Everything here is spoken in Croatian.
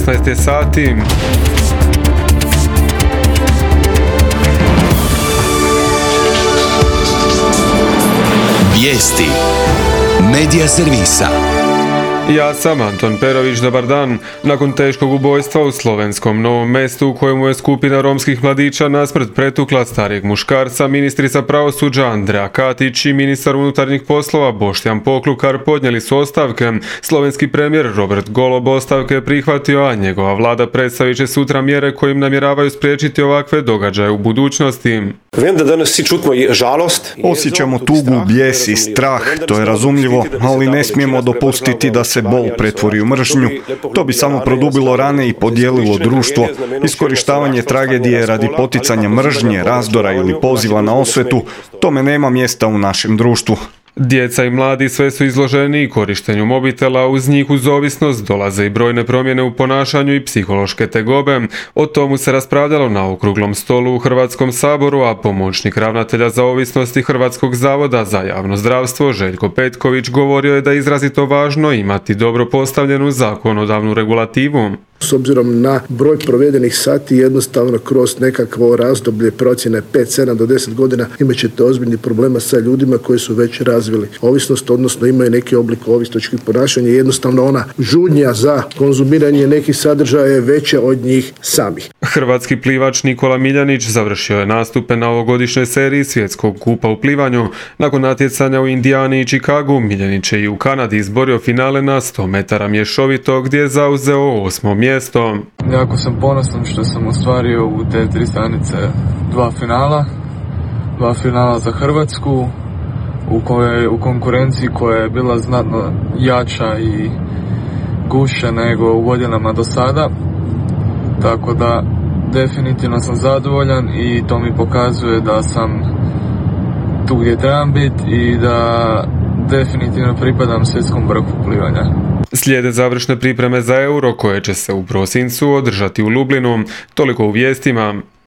16 sati. Vijesti Medija servisa. Ja sam Anton Perović, dobar dan. Nakon teškog ubojstva u slovenskom Novom Mestu u kojemu je skupina romskih mladića nasmrt pretukla starijeg muškarca, ministrica pravosuđa Andreja Katić i ministar unutarnjih poslova Boštjan Poklukar podnijeli su ostavke. Slovenski premijer Robert Golob ostavke je prihvatio, a njegova vlada predstavit će sutra mjere kojim namjeravaju spriječiti ovakve događaje u budućnosti. Osjećamo tugu, bijes i strah, to je razumljivo, ali ne smijemo dopustiti da se bol pretvori u mržnju. To bi samo produbilo rane i podijelilo društvo. Iskorištavanje tragedije radi poticanja mržnje, razdora ili poziva na osvetu, tome nema mjesta u našem društvu. Djeca i mladi sve su izloženi korištenju mobitela, uz njih uz ovisnost dolaze i brojne promjene u ponašanju i psihološke tegobe. O tomu se raspravljalo na okruglom stolu u Hrvatskom saboru, a pomoćnik ravnatelja za ovisnosti Hrvatskog zavoda za javno zdravstvo Željko Petković govorio je da je izrazito važno imati dobro postavljenu zakonodavnu regulativu. S obzirom na broj provedenih sati, jednostavno kroz nekakvo razdoblje procjene 5, 7 do 10 godina imat ćete ozbiljni problema sa ljudima koji su već razvili ovisnost, odnosno imaju neki oblik ovisničkih ponašanja. Jednostavno ona žudnja za konzumiranje nekih sadržaja je veća od njih samih. Hrvatski plivač Nikola Miljanić završio je nastupe na ovogodišnjoj seriji svjetskog kupa u plivanju. Nakon natjecanja u Indijani i Chicagu, Miljanić je i u Kanadi izborio finale na 100 metara mješovito gdje je zauzeo 8. mjesto. Jako sam ponosan što sam ostvario u te 3 stanice 2 finala za Hrvatsku u konkurenciji koja je bila znatno jača i gušća nego u godinama do sada, tako da definitivno sam zadovoljan i to mi pokazuje da sam tu gdje trebam biti i da definitivno pripadam svjetskom vrhu plivanja. Slijede završne pripreme za Euro koje će se u prosincu održati u Lublinu. Toliko u vijestima.